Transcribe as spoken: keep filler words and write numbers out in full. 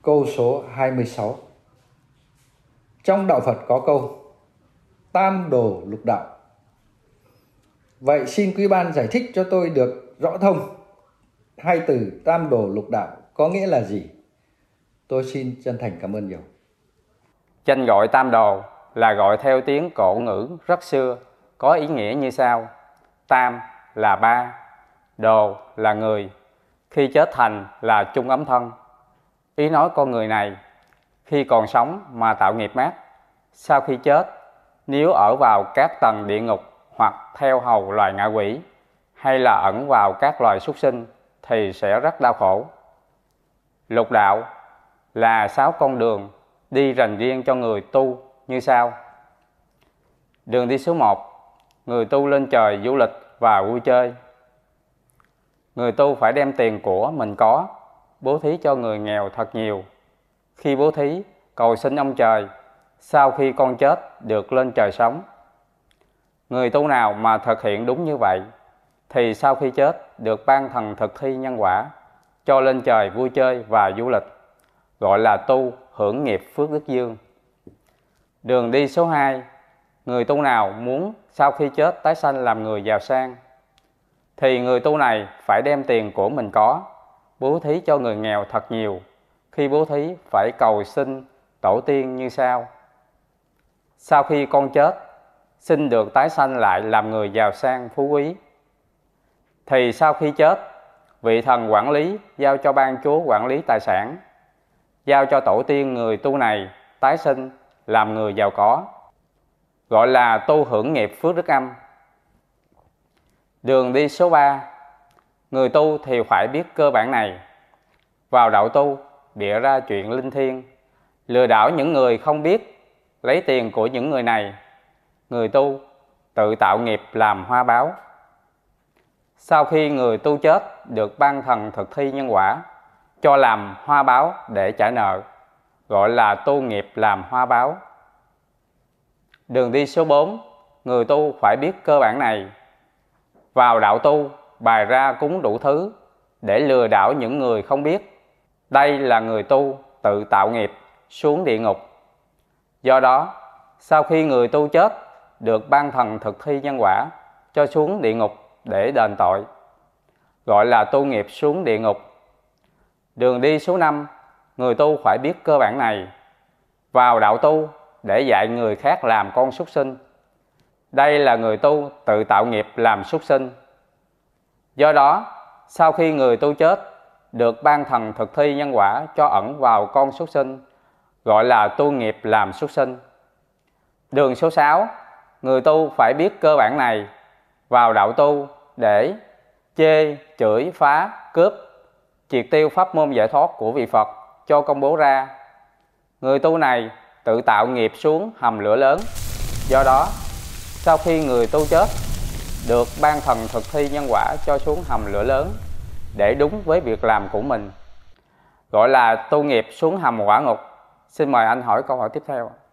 câu số hai mươi sáu. Trong đạo Phật có câu tam đồ lục đạo. Vậy xin quý ban giải thích cho tôi được rõ thông hai từ tam đồ lục đạo có nghĩa là gì? Tôi xin chân thành cảm ơn nhiều. Danh gọi tam đồ là gọi theo tiếng cổ ngữ rất xưa, có ý nghĩa như sau. Tam là ba, đồ là người, khi chết thành là chung ấm thân. Ý nói con người này khi còn sống mà tạo nghiệp mát, sau khi chết nếu ở vào các tầng địa ngục hoặc theo hầu loài ngạ quỷ hay là ẩn vào các loài súc sinh thì sẽ rất đau khổ. Lục đạo là sáu con đường đi dành riêng cho người tu như sau. Đường đi số một, người tu lên trời du lịch và vui chơi. Người tu phải đem tiền của mình có bố thí cho người nghèo thật nhiều. Khi bố thí cầu xin ông trời sau khi con chết được lên trời sống. Người tu nào mà thực hiện đúng như vậy thì sau khi chết được ban thần thực thi nhân quả cho lên trời vui chơi và du lịch, gọi là tu hưởng nghiệp phước đức dương. Đường đi số hai, người tu nào muốn sau khi chết tái sanh làm người giàu sang thì người tu này phải đem tiền của mình có bố thí cho người nghèo thật nhiều. Khi bố thí phải cầu xin tổ tiên như sau. Sau khi con chết xin được tái sanh lại làm người giàu sang phú quý, thì sau khi chết vị thần quản lý giao cho ban chúa quản lý tài sản, giao cho tổ tiên người tu này tái sinh làm người giàu có, gọi là tu hưởng nghiệp phước đức âm. Đường đi số ba, người tu thì phải biết cơ bản này. Vào đạo tu bịa ra chuyện linh thiêng, lừa đảo những người không biết, lấy tiền của những người này. Người tu tự tạo nghiệp làm hoa báo. Sau khi người tu chết được ban thần thực thi nhân quả cho làm hoa báo để trả nợ, gọi là tu nghiệp làm hoa báo. Đường đi số bốn, người tu phải biết cơ bản này. Vào đạo tu bày ra cúng đủ thứ để lừa đảo những người không biết. Đây là người tu tự tạo nghiệp xuống địa ngục. Do đó sau khi người tu chết được ban thần thực thi nhân quả cho xuống địa ngục để đền tội, gọi là tu nghiệp xuống địa ngục. Đường đi số năm, người tu phải biết cơ bản này. Vào đạo tu để dạy người khác làm con súc sinh. Đây là người tu tự tạo nghiệp làm súc sinh. Do đó sau khi người tu chết được ban thần thực thi nhân quả cho ẩn vào con súc sinh, gọi là tu nghiệp làm súc sinh. Đường số sáu, người tu phải biết cơ bản này. Vào đạo tu để chê, chửi, phá, cướp, triệt tiêu pháp môn giải thoát của vị Phật cho công bố ra. Người tu này tự tạo nghiệp xuống hầm lửa lớn. Do đó sau khi người tu chết được ban thần thực thi nhân quả cho xuống hầm lửa lớn để đúng với việc làm của mình, gọi là tu nghiệp xuống hầm quả ngục. Xin mời anh hỏi câu hỏi tiếp theo.